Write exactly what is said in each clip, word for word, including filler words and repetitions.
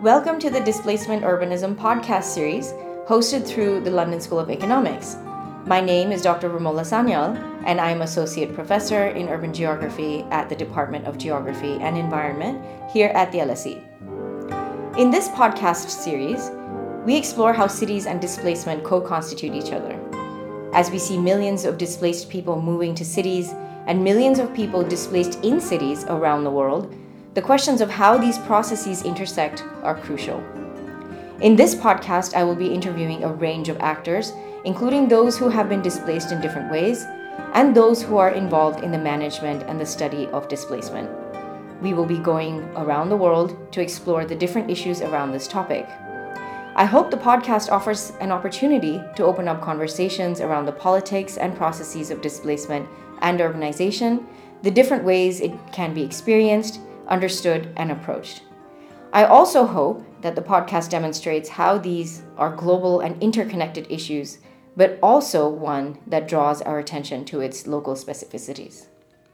Welcome to the Displacement Urbanism podcast series, hosted through the London School of Economics. My name is Doctor Romola Sanyal, and I am Associate Professor in Urban Geography at the Department of Geography and Environment here at the L S E. In this podcast series, we explore how cities and displacement co-constitute each other. As we see millions of displaced people moving to cities and millions of people displaced in cities around the world, the questions of how these processes intersect are crucial. In this podcast, I will be interviewing a range of actors, including those who have been displaced in different ways, and those who are involved in the management and the study of displacement. We will be going around the world to explore the different issues around this topic. I hope the podcast offers an opportunity to open up conversations around the politics and processes of displacement and urbanization, the different ways it can be experienced, understood, and approached. I also hope that the podcast demonstrates how these are global and interconnected issues, but also one that draws our attention to its local specificities.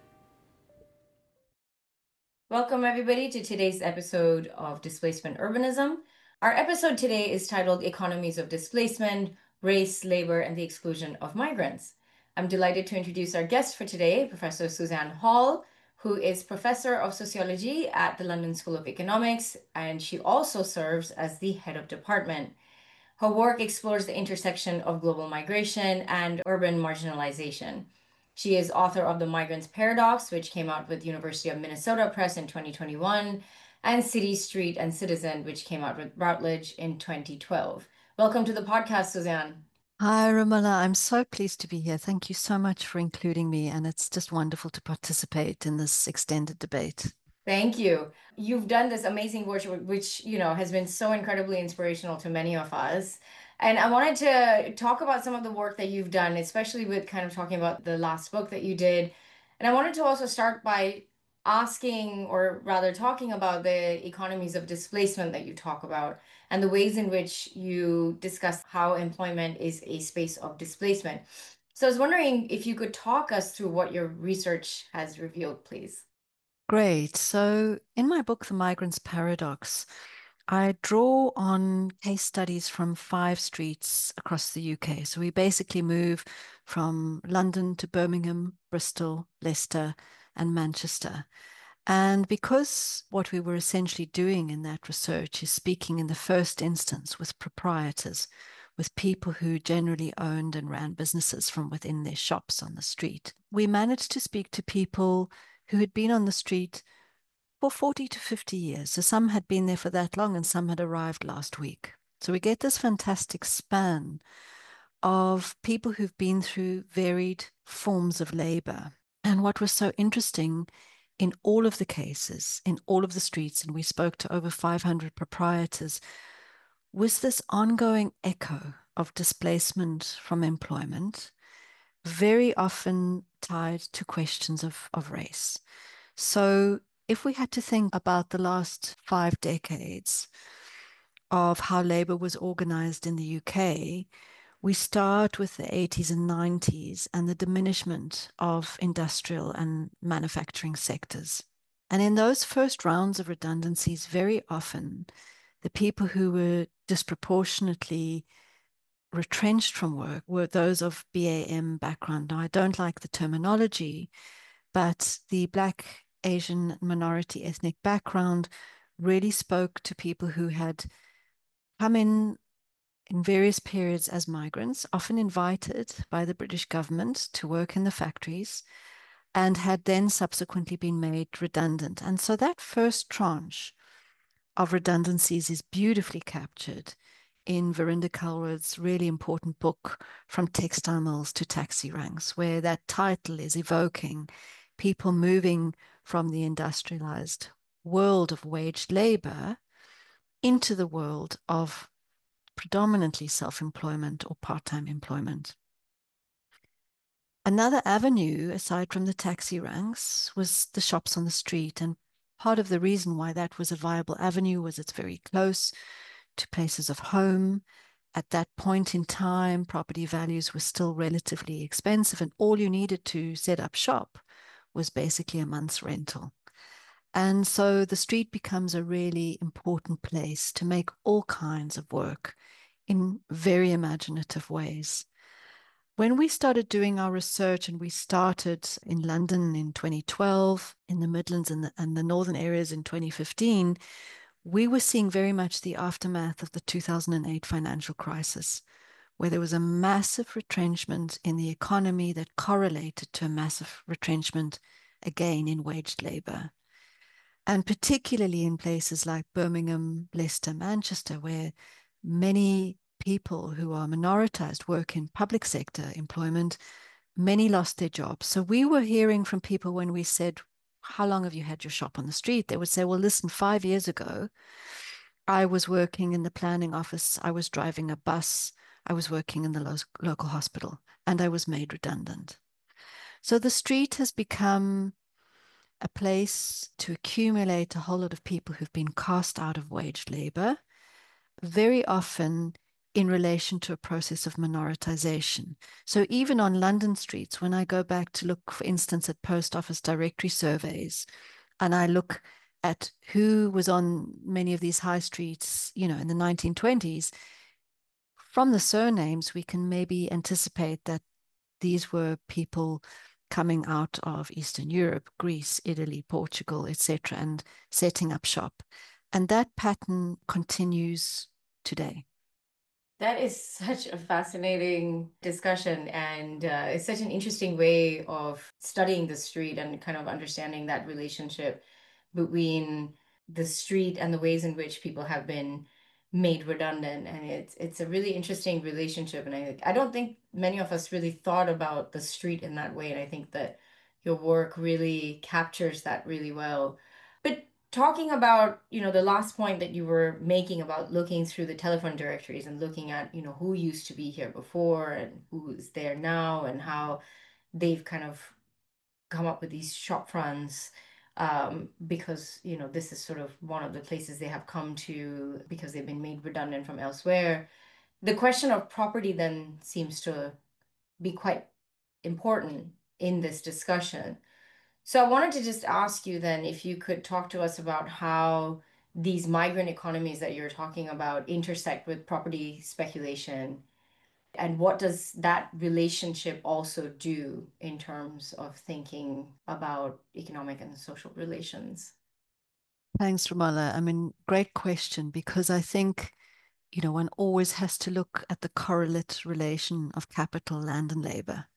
Welcome, everybody, to today's episode of Displacement Urbanism. Our episode today is titled Economies of Displacement, Race, Labor, and the Exclusion of Migrants. I'm delighted to introduce our guest for today, Professor Suzanne Hall, who is Professor of Sociology at the London School of Economics, and she also serves as the head of department. Her work explores the intersection of global migration and urban marginalization. She is author of The Migrant's Paradox, which came out with University of Minnesota Press in twenty twenty-one, and City, Street, and Citizen, which came out with Routledge in twenty twelve. Welcome to the podcast, Suzanne. Hi, Romola. I'm so pleased to be here. Thank you so much for including me, and it's just wonderful to participate in this extended debate. Thank you. You've done this amazing work, which, you know, has been so incredibly inspirational to many of us. And I wanted to talk about some of the work that you've done, especially with kind of talking about the last book that you did. And I wanted to also start by asking, or rather talking about the economies of displacement that you talk about and the ways in which you discuss how employment is a space of displacement. So I was wondering if you could talk us through what your research has revealed, please. Great. So, in my book, The Migrant's Paradox, I draw on case studies from five streets across the U K. So, we basically move from London to Birmingham, Bristol, Leicester, and Manchester. And because what we were essentially doing in that research is speaking in the first instance with proprietors, with people who generally owned and ran businesses from within their shops on the street, we managed to speak to people who had been on the street for forty to fifty years. So some had been there for that long and some had arrived last week. So we get this fantastic span of people who've been through varied forms of labor. And what was so interesting in all of the cases, in all of the streets, and we spoke to over five hundred proprietors, was this ongoing echo of displacement from employment, very often tied to questions of, of race. So if we had to think about the last five decades of how labor was organized in the U K, we start with the eighties and nineties and the diminishment of industrial and manufacturing sectors. And in those first rounds of redundancies, very often the people who were disproportionately retrenched from work were those of B A M background. Now, I don't like the terminology, but the Black, Asian, minority ethnic background really spoke to people who had come in in various periods as migrants, often invited by the British government to work in the factories, and had then subsequently been made redundant. And so that first tranche of redundancies is beautifully captured in Verinder Calworth's really important book, From Textile Mills to Taxi Ranks, where that title is evoking people moving from the industrialized world of waged labor into the world of predominantly self-employment or part-time employment. Another avenue, aside from the taxi ranks, was the shops on the street. And part of the reason why that was a viable avenue was it's very close to places of home. At that point in time, property values were still relatively expensive, and all you needed to set up shop was basically a month's rental. And so the street becomes a really important place to make all kinds of work in very imaginative ways. When we started doing our research, and we started in London in twenty twelve, in the Midlands and the, and the northern areas in twenty fifteen, we were seeing very much the aftermath of the two thousand eight financial crisis, where there was a massive retrenchment in the economy that correlated to a massive retrenchment again in waged labor. And particularly in places like Birmingham, Leicester, Manchester, where many people who are minoritized work in public sector employment, many lost their jobs. So we were hearing from people when we said, how long have you had your shop on the street? They would say, well, listen, five years ago, I was working in the planning office, I was driving a bus, I was working in the lo local hospital, and I was made redundant. So the street has become a place to accumulate a whole lot of people who've been cast out of waged labor, very often in relation to a process of minoritization. So even on London streets, when I go back to look, for instance, at post office directory surveys, and I look at who was on many of these high streets, you know, in the nineteen twenties, from the surnames, we can maybe anticipate that these were people coming out of Eastern Europe, Greece, Italy, Portugal, et cetera, and setting up shop. And that pattern continues today. That is such a fascinating discussion, and uh, it's such an interesting way of studying the street and kind of understanding that relationship between the street and the ways in which people have been made redundant. And it's it's a really interesting relationship. And I I don't think many of us really thought about the street in that way. And I think that your work really captures that really well. But talking about, you know, the last point that you were making about looking through the telephone directories and looking at, you know, who used to be here before and who is there now and how they've kind of come up with these shop fronts, um, because, you know, this is sort of one of the places they have come to because they've been made redundant from elsewhere. The question of property then seems to be quite important in this discussion. So I wanted to just ask you then if you could talk to us about how these migrant economies that you're talking about intersect with property speculation, and what does that relationship also do in terms of thinking about economic and social relations? Thanks, Ramallah. I mean, great question, because I think, you know, one always has to look at the correlate relation of capital, land, and labor.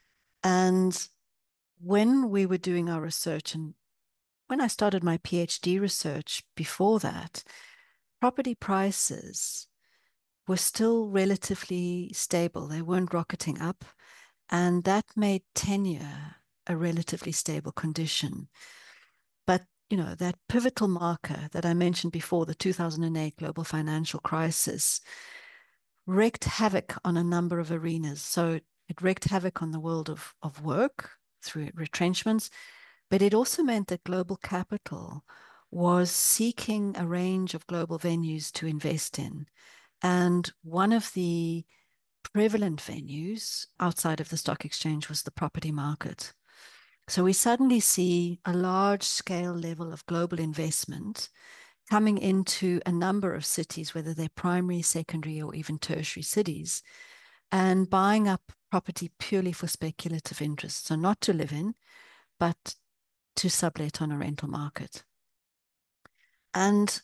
And when we were doing our research, and when I started my PhD research before that, property prices were still relatively stable. They weren't rocketing up, and that made tenure a relatively stable condition. But you know, that pivotal marker that I mentioned before, the two thousand eight global financial crisis, wreaked havoc on a number of arenas. So it wreaked havoc on the world of, of work through retrenchments, but it also meant that global capital was seeking a range of global venues to invest in. And one of the prevalent venues outside of the stock exchange was the property market. So we suddenly see a large scale level of global investment coming into a number of cities, whether they're primary, secondary, or even tertiary cities, and buying up property purely for speculative interest. So not to live in, but to sublet on a rental market. And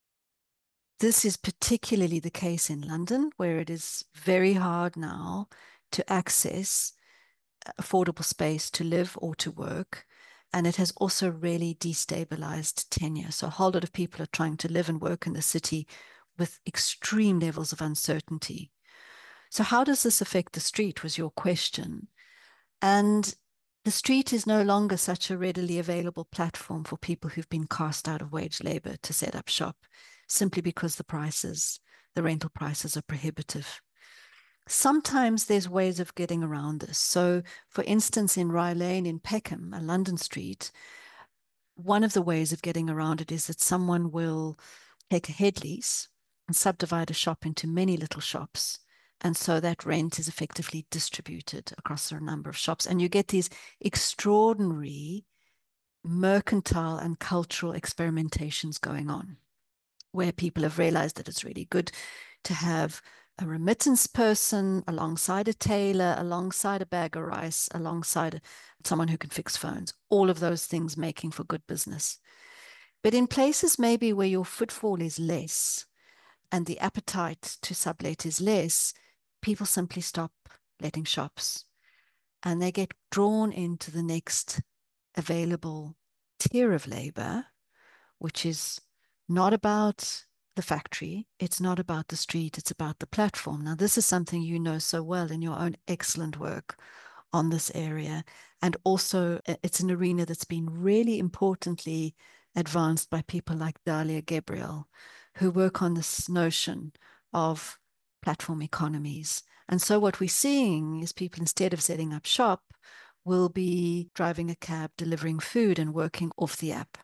this is particularly the case in London, where it is very hard now to access affordable space to live or to work. And it has also really destabilized tenure. So a whole lot of people are trying to live and work in the city with extreme levels of uncertainty. So how does this affect the street was your question. And the street is no longer such a readily available platform for people who've been cast out of wage labor to set up shop, simply because the prices, the rental prices are prohibitive. Sometimes there's ways of getting around this. So, for instance, in Rye Lane in Peckham, a London street, one of the ways of getting around it is that someone will take a head lease and subdivide a shop into many little shops. And so that rent is effectively distributed across a number of shops. And you get these extraordinary mercantile and cultural experimentations going on, where people have realized that it's really good to have a remittance person alongside a tailor, alongside a bag of rice, alongside someone who can fix phones, all of those things making for good business. But in places maybe where your footfall is less and the appetite to sublet is less, people simply stop letting shops and they get drawn into the next available tier of labor, which is not about the factory, it's not about the street, it's about the platform. Now, this is something you know so well in your own excellent work on this area. And also, it's an arena that's been really importantly advanced by people like Dalia Gabriel, who work on this notion of platform economies. And so, what we're seeing is people, instead of setting up shop, will be driving a cab, delivering food, and working off the app.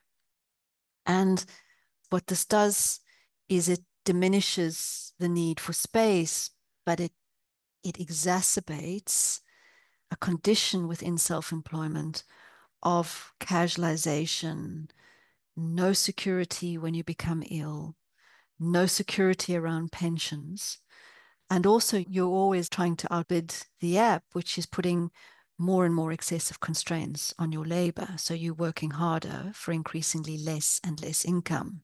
And what this does is it diminishes the need for space, but it it exacerbates a condition within self-employment of casualization, no security when you become ill, no security around pensions. And also, you're always trying to outbid the app, which is putting more and more excessive constraints on your labor. So you're working harder for increasingly less and less income.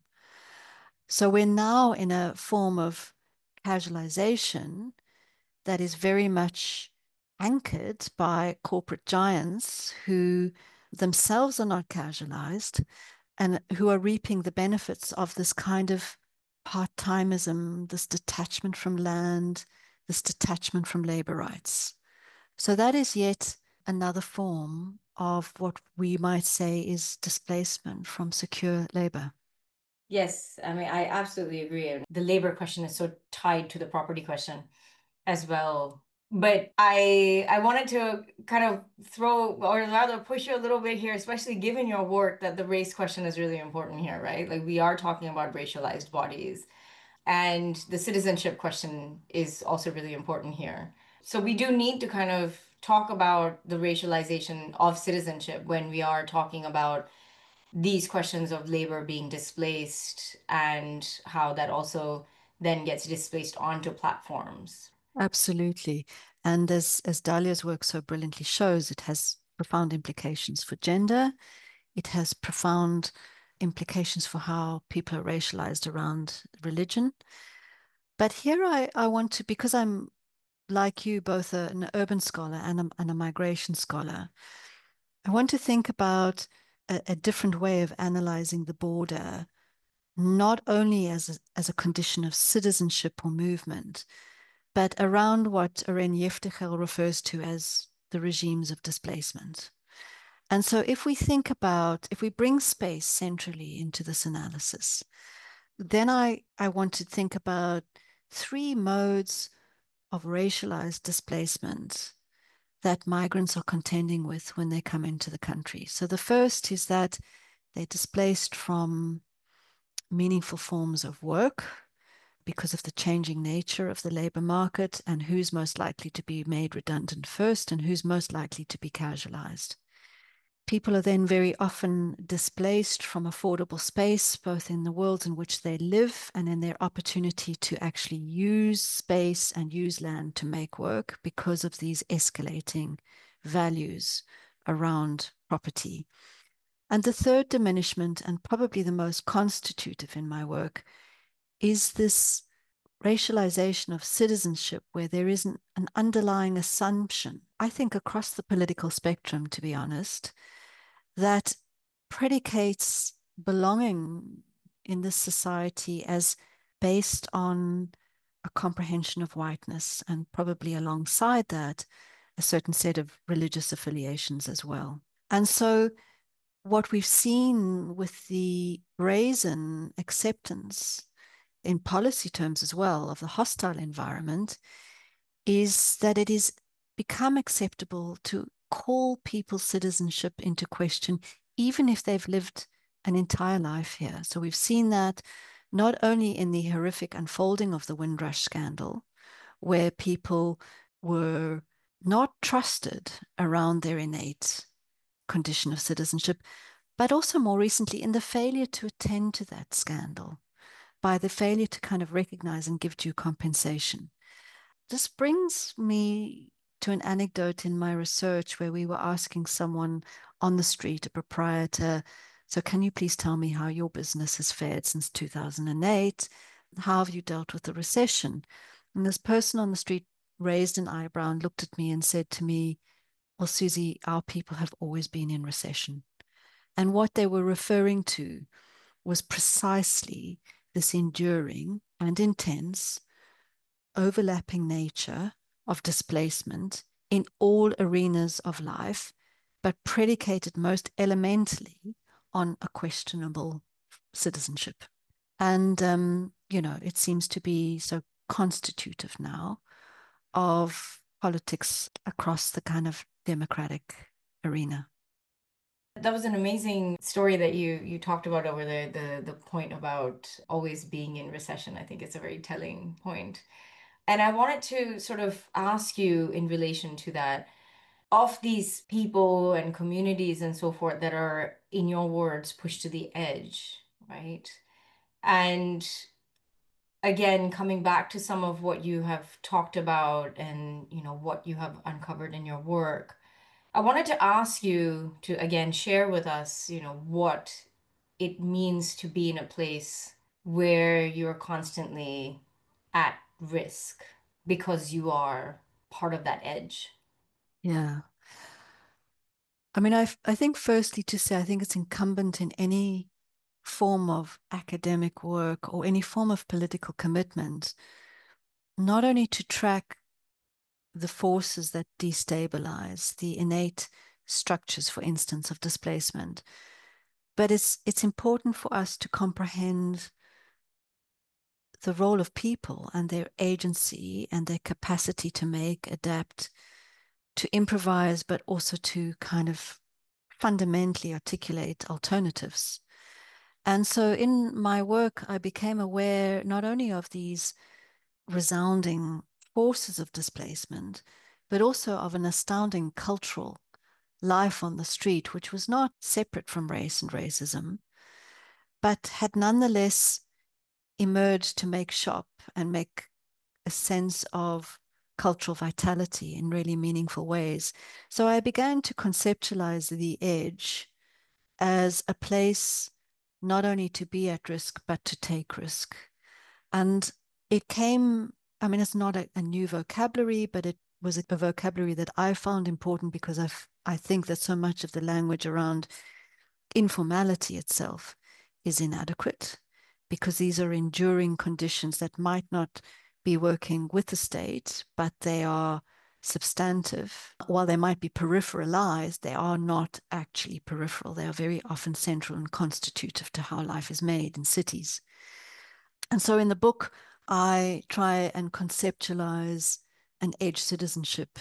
So we're now in a form of casualization that is very much anchored by corporate giants who themselves are not casualized and who are reaping the benefits of this kind of part-timism, this detachment from land, this detachment from labor rights. So that is yet another form of what we might say is displacement from secure labor. Yes, I mean, I absolutely agree. The labor question is so tied to the property question as well. But I I wanted to kind of throw or rather push you a little bit here, especially given your work, that the race question is really important here, right? Like we are talking about racialized bodies, and the citizenship question is also really important here. So we do need to kind of talk about the racialization of citizenship when we are talking about these questions of labor being displaced and how that also then gets displaced onto platforms. Absolutely. And as, as Dalia's work so brilliantly shows, it has profound implications for gender. It has profound implications for how people are racialized around religion. But here I, I want to, because I'm like you, both a, an urban scholar and a, and a migration scholar, I want to think about a, a different way of analyzing the border, not only as a, as a condition of citizenship or movement, but around what Irene Yeftegel refers to as the regimes of displacement. And so if we think about, if we bring space centrally into this analysis, then I, I want to think about three modes of racialized displacement that migrants are contending with when they come into the country. So the first is that they're displaced from meaningful forms of work because of the changing nature of the labor market and who's most likely to be made redundant first and who's most likely to be casualized. People are then very often displaced from affordable space, both in the worlds in which they live and in their opportunity to actually use space and use land to make work because of these escalating values around property. And the third diminishment, and probably the most constitutive in my work, is this racialization of citizenship where there isn't an underlying assumption, I think across the political spectrum, to be honest, that predicates belonging in this society as based on a comprehension of whiteness and probably alongside that, a certain set of religious affiliations as well. And so what we've seen with the brazen acceptance in policy terms as well of the hostile environment is that it is become acceptable to call people's citizenship into question, even if they've lived an entire life here. So we've seen that not only in the horrific unfolding of the Windrush scandal, where people were not trusted around their innate condition of citizenship, but also more recently in the failure to attend to that scandal, by the failure to kind of recognize and give due compensation. This brings me to an anecdote in my research where we were asking someone on the street, a proprietor, so can you please tell me how your business has fared since two thousand eight? How have you dealt with the recession? And this person on the street raised an eyebrow and looked at me and said to me, well, Susie, our people have always been in recession. And what they were referring to was precisely this enduring and intense overlapping nature of displacement in all arenas of life, but predicated most elementally on a questionable citizenship. And, um, you know, it seems to be so constitutive now of politics across the kind of democratic arena. That was an amazing story that you you talked about over there, the the point about always being in recession. I think it's a very telling point. And I wanted to sort of ask you in relation to that, of these people and communities and so forth that are, in your words, pushed to the edge, right? And again, coming back to some of what you have talked about and, you know, what you have uncovered in your work, I wanted to ask you to again share with us, you know, what it means to be in a place where you're constantly at risk because you are part of that edge. Yeah. I mean, I, I think firstly to say, I think it's incumbent in any form of academic work or any form of political commitment, not only to track the forces that destabilize the innate structures, for instance, of displacement, but it's it's important for us to comprehend the role of people and their agency and their capacity to make, adapt, to improvise, but also to kind of fundamentally articulate alternatives. And so in my work, I became aware not only of these resounding forces of displacement, but also of an astounding cultural life on the street, which was not separate from race and racism, but had nonetheless emerged to make shop and make a sense of cultural vitality in really meaningful ways. So I began to conceptualize the edge as a place not only to be at risk, but to take risk. And it came, I mean, it's not a, a new vocabulary, but it was a, a vocabulary that I found important because I've, I think that so much of the language around informality itself is inadequate because these are enduring conditions that might not be working with the state, but they are substantive. While they might be peripheralized, they are not actually peripheral. They are very often central and constitutive to how life is made in cities. And so in the book, I try and conceptualize an edge citizenship,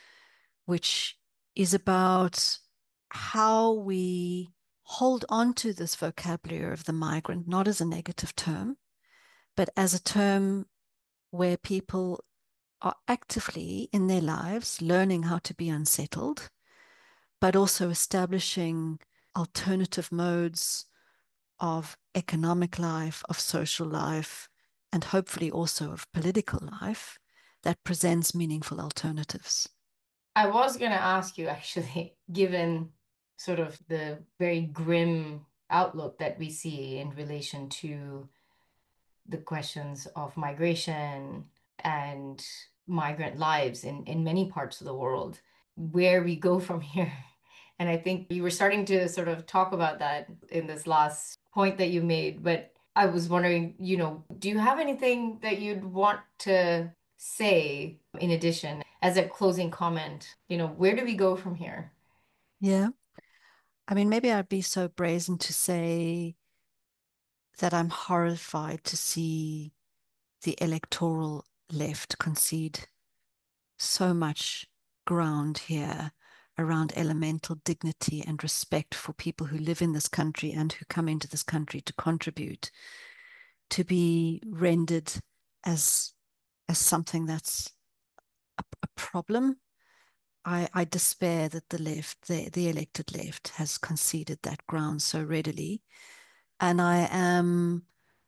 which is about how we hold on to this vocabulary of the migrant, not as a negative term, but as a term where people are actively in their lives learning how to be unsettled, but also establishing alternative modes of economic life, of social life, and hopefully also of political life that presents meaningful alternatives. I was going to ask you actually, given sort of the very grim outlook that we see in relation to the questions of migration and migrant lives in, in many parts of the world, where we go from here. And I think you were starting to sort of talk about that in this last point that you made, but I was wondering, you know, do you have anything that you'd want to say in addition as a closing comment? You know, where do we go from here? Yeah. I mean, maybe I'd be so brazen to say that I'm horrified to see the electoral left concede so much ground here around elemental dignity and respect for people who live in this country and who come into this country to contribute, to be rendered as as something that's a, a problem I, I despair that the left, the, the elected left, has conceded that ground so readily. And I am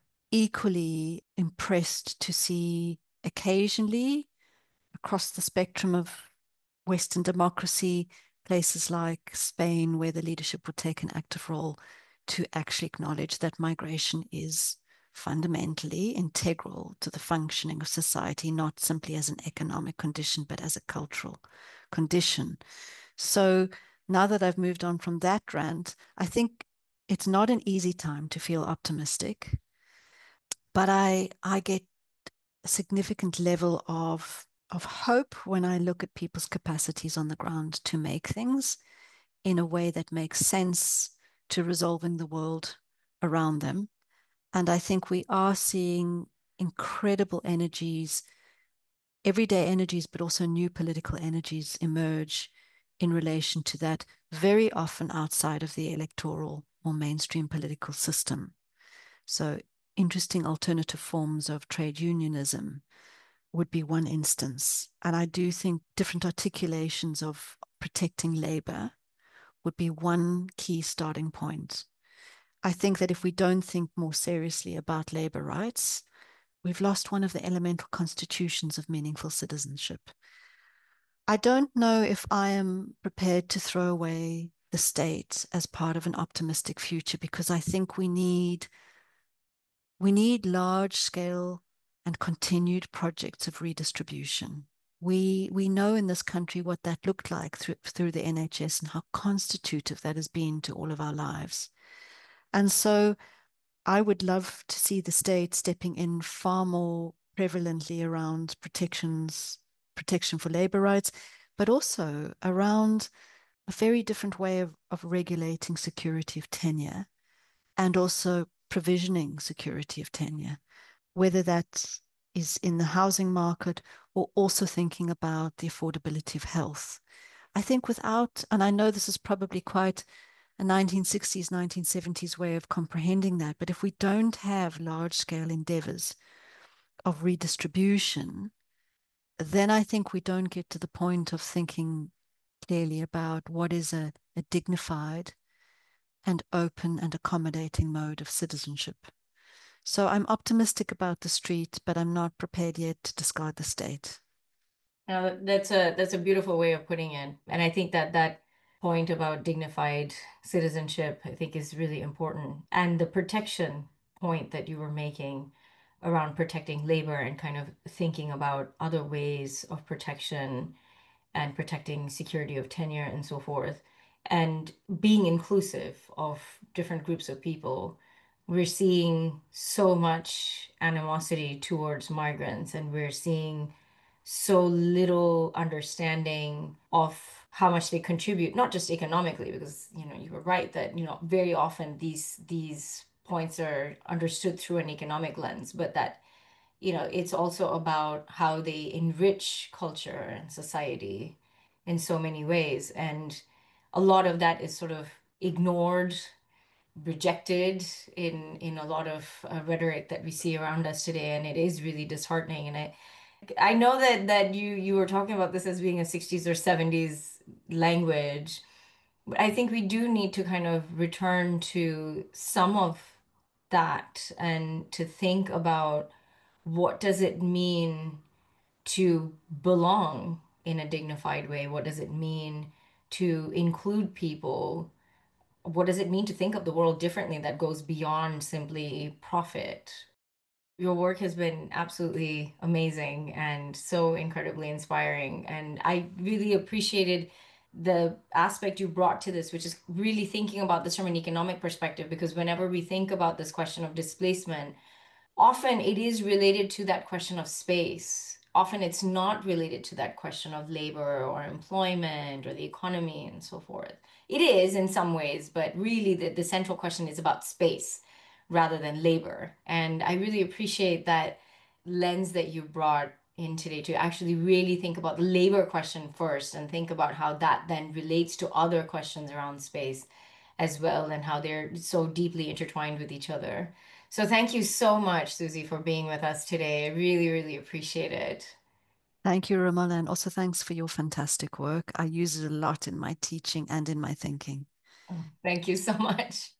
equally impressed to see occasionally across the spectrum of Western democracy, places like Spain, where the leadership would take an active role to actually acknowledge that migration is fundamentally integral to the functioning of society, not simply as an economic condition, but as a cultural condition. So now that I've moved on from that rant, I think it's not an easy time to feel optimistic, but I I get a significant level of of hope when I look at people's capacities on the ground to make things in a way that makes sense to resolving the world around them. And I think we are seeing incredible energies, everyday energies, but also new political energies emerge in relation to that, very often outside of the electoral or mainstream political system. So, interesting alternative forms of trade unionism would be one instance. And I do think different articulations of protecting labor would be one key starting point. I think that if we don't think more seriously about labor rights, we've lost one of the elemental constitutions of meaningful citizenship. I don't know if I am prepared to throw away the state as part of an optimistic future because I think we need we need large scale and continued projects of redistribution. We we know in this country what that looked like through through the N H S and how constitutive that has been to all of our lives. And so I would love to see the state stepping in far more prevalently around protections, protection for labor rights, but also around a very different way of, of regulating security of tenure and also provisioning security of tenure, whether that is in the housing market or also thinking about the affordability of health. I think without, and I know this is probably quite a nineteen sixties, nineteen seventies way of comprehending that, but if we don't have large scale endeavors of redistribution, then I think we don't get to the point of thinking clearly about what is a, a dignified and open and accommodating mode of citizenship. So I'm optimistic about the street, but I'm not prepared yet to discard the state. Now, that's a that's a beautiful way of putting it. And I think that that point about dignified citizenship, I think, is really important. And the protection point that you were making around protecting labor and kind of thinking about other ways of protection and protecting security of tenure and so forth, and being inclusive of different groups of people. We're seeing so much animosity towards migrants, and we're seeing so little understanding of how much they contribute, not just economically, because you know you were right that you know very often these these points are understood through an economic lens, but that you know, it's also about how they enrich culture and society in so many ways. And a lot of that is sort of ignored, rejected in in a lot of uh, rhetoric that we see around us today, and it is really disheartening. And I I know that that you you were talking about this as being a sixties or seventies language, but I think we do need to kind of return to some of that and to think about what does it mean to belong in a dignified way? What does it mean to include people? What does it mean to think of the world differently that goes beyond simply profit? Your work has been absolutely amazing and so incredibly inspiring. And I really appreciated the aspect you brought to this, which is really thinking about this from an economic perspective, because whenever we think about this question of displacement, often it is related to that question of space. Often it's not related to that question of labor or employment or the economy and so forth. It is in some ways, but really the, the central question is about space rather than labor. And I really appreciate that lens that you brought in today to actually really think about the labor question first and think about how that then relates to other questions around space as well and how they're so deeply intertwined with each other. So thank you so much, Susie, for being with us today. I really, really appreciate it. Thank you, Romola, and also thanks for your fantastic work. I use it a lot in my teaching and in my thinking. Oh, thank you so much.